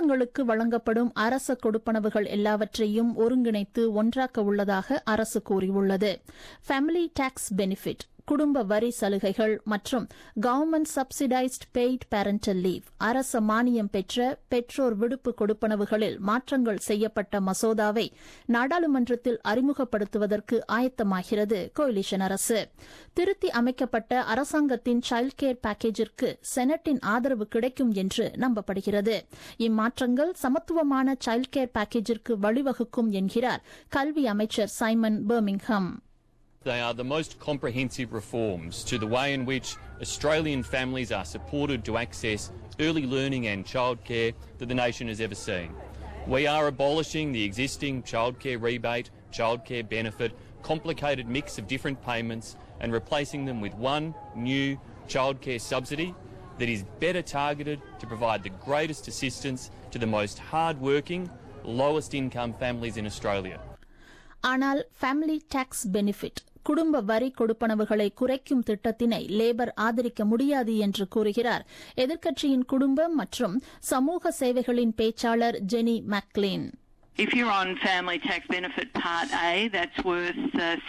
மாற்றங்களுக்கு வழங்கப்படும் அரச கொடுப்பனவுகள் எல்லாவற்றையும் ஒருங்கிணைத்து ஒன்றாக்க உள்ளதாக அரசு கூறியுள்ளது. ஃபேமிலி டாக்ஸ் பெனிஃபிட், குடும்ப வரி சலுகைகள் மற்றும் government subsidised paid parental leave, அரச மானியம் பெற்ற பெற்றோர் விடுப்பு கொடுப்பனவுகளில் மாற்றங்கள் செய்யப்பட்ட மசோதாவை நாடாளுமன்றத்தில் அறிமுகப்படுத்துவதற்கு ஆயத்தமாகிறது கோலிஷன் அரசு. திருத்தி அமைக்கப்பட்ட அரசாங்கத்தின் சைல்ட் கேர் பேக்கேஜிற்கு செனட்டின் ஆதரவு கிடைக்கும் என்று நம்பப்படுகிறது. இம்மாற்றங்கள் சமத்துவமான சைல்ட் கேர் பேக்கேஜிற்கு வழிவகுக்கும் என்கிறார் கல்வி அமைச்சர் Simon Birmingham. They are the most comprehensive reforms to the way in which Australian families are supported to access early learning and childcare that the nation has ever seen. We are abolishing the existing childcare rebate, childcare benefit, complicated mix of different payments and replacing them with one new childcare subsidy that is better targeted to provide the greatest assistance to the most hard-working, lowest income families in Australia. ஆனால் family tax benefit, குடும்ப வரி கொடுப்பனவுகளை குறைக்கும் திட்டத்தினை labour ஆதரிக்க முடியாது என்று கூறுகிறார் எதிர்க்கட்சியின் குடும்பம் மற்றும் சமூக சேவைகளின் பேச்சாளர் Jenny Macklin. If you're on family tax benefit Part A, that's worth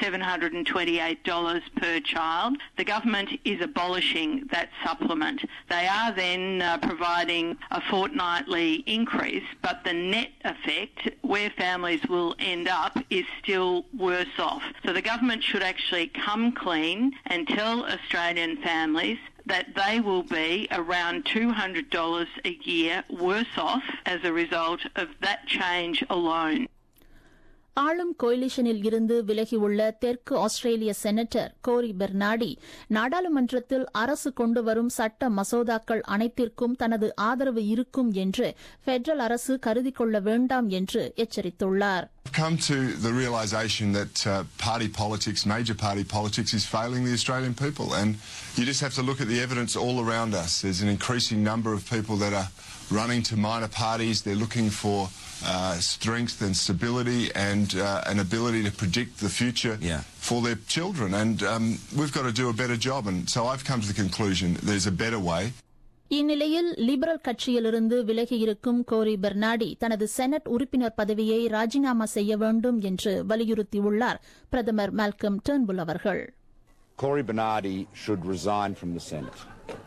$728 per child. The government is abolishing that supplement. They are then providing a fortnightly increase, but the net effect, where families will end up, is still worse off. So the government should actually come clean and tell Australian families that they will be around $200 a year worse off as a result of that change alone. ஆளும் கோயிலிஷனில் இருந்து விலகியுள்ள தெற்கு ஆஸ்திரேலிய senator கோரி பெர்னாடி நாடாளுமன்றத்தில் அரசு கொண்டுவரும் சட்ட மசோதாக்கள் அனைத்திற்கும் தனது ஆதரவு இருக்கும் என்று பெடரல் அரசு கருதிக் கொள்ள வேண்டாம் என்று எச்சரித்துள்ளார். Come to the realisation that party politics, major party politics, is failing the Australian people, and you just have to look at the evidence all around us. There's an increasing number of people that are running to minor parties. They're looking for strength and stability and an ability to predict the future for their children, and we've got to do a better job. And so I've come to the conclusion there's a better way. இந்நிலையில் liberal கட்சியிலிருந்து விலகியிருக்கும் கோரி பெர்னாடி தனது senate உறுப்பினர் பதவியை ராஜினாமா செய்ய வேண்டும் என்று வலியுறுத்தியுள்ளார் பிரதமர் மால்கம் டர்ன்புல் அவர்கள். Cory Bernardi should resign from the Senate.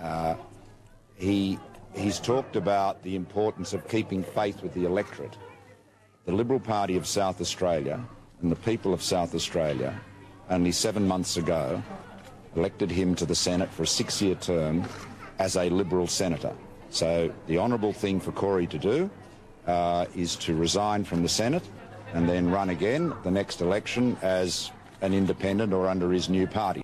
He's talked about the importance of keeping faith with the electorate. The Liberal Party of South Australia and the people of South Australia only 7 months ago elected him to the Senate for a 6-year term as a Liberal senator. So the honourable thing for Cory to do is to resign from the Senate and then run again the next election as an independent or under his new party.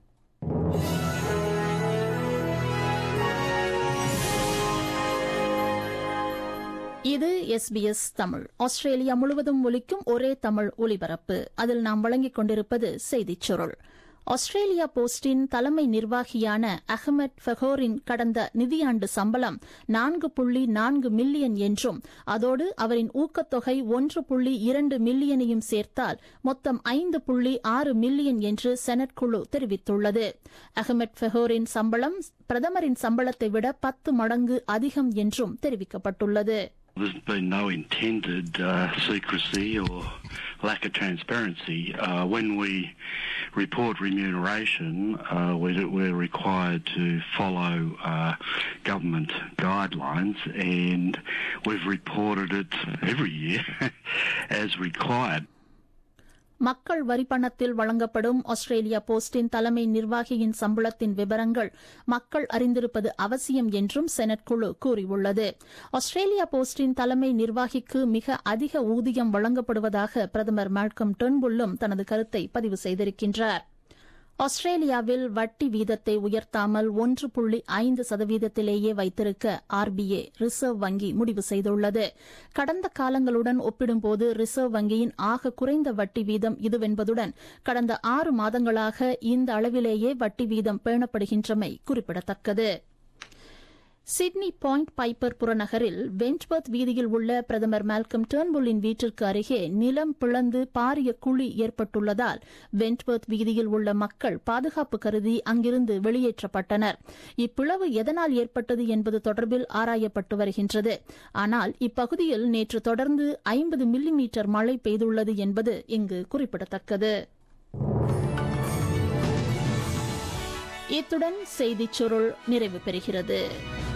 இது SBS தமிழ். Australia முழுவதும் ஒலிக்கும் ஒரே தமிழ் ஒலிபரப்பு. அதில் நாம் வழங்கிக் கொண்டிருப்பது செய்திச் சுருள். ஆஸ்திரேலியா போஸ்டின் தலைமை நிர்வாகியான அஹ்மத் ஃபஹோரின் கடந்த நிதியாண்டு சம்பளம் 4.4 மில்லியன் என்றும் அதோடு அவரின் ஊக்கத்தொகை 1.2 மில்லியனையும் சேர்த்தால் மொத்தம் 5.6 மில்லியன் என்று செனட் குழு தெரிவித்துள்ளது. அஹ்மத் ஃபஹோரின் சம்பளம் பிரதமரின் சம்பளத்தை விட 10 மடங்கு அதிகம் என்றும் தெரிவிக்கப்பட்டுள்ளது. There's been no intended secrecy or lack of transparency. When we report remuneration, we're required to follow government guidelines, and we've reported it every year as required. மக்கள் வரிப்பணத்தில் வழங்கப்படும் ஆஸ்திரேலியா போஸ்டின் தலைமை நிர்வாகியின் சம்பளத்தின் விவரங்கள் மக்கள் அறிந்திருப்பது அவசியம் என்றும் செனட் குழு கூறியுள்ளது. ஆஸ்திரேலியா போஸ்டின் தலைமை நிர்வாகிக்கு மிக அதிக ஊதியம் வழங்கப்படுவதாக பிரதமர் மால்கம் டர்ன்புல்லும் தனது கருத்தை பதிவு செய்திருக்கின்றார். ஆஸ்திரேலியாவில் வட்டி வீதத்தை உயர்த்தாமல் 1.5%லேயே வைத்திருக்க RBA ரிசர்வ் வங்கி முடிவு செய்துள்ளது. கடந்த காலங்களுடன் ஒப்பிடும்போது ரிசர்வ் வங்கியின் ஆக குறைந்த வட்டி வீதம் இதுவென்பதுடன் கடந்த 6 மாதங்களாக இந்த அளவிலேயே வட்டி வீதம் பேணப்படுகின்றமை குறிப்பிடத்தக்கது. சிட்னி பாயிண்ட் பைப்பர் புறநகரில் வென்ட்வர்த் வீதியில் உள்ள பிரதமர் மால்கம் டர்ன்புல்லின் வீட்டிற்கு அருகே நிலம் பிளந்து பாரிய குழி ஏற்பட்டுள்ளதால் வென்ட்வர்த் வீதியில் உள்ள மக்கள் பாதுகாப்பு கருதி அங்கிருந்து வெளியேற்றப்பட்டனர். இப்பிளவு எதனால் ஏற்பட்டது என்பது தொடர்பில் ஆராயப்பட்டு வருகின்றது. ஆனால் இப்பகுதியில் நேற்று தொடர்ந்து 50 மில்லிமீட்டர் மழை பெய்துள்ளது என்பது இங்கு குறிப்பிடத்தக்கது. இத்துடன் செய்திச் சுருள் நிறைவு பெறுகிறது.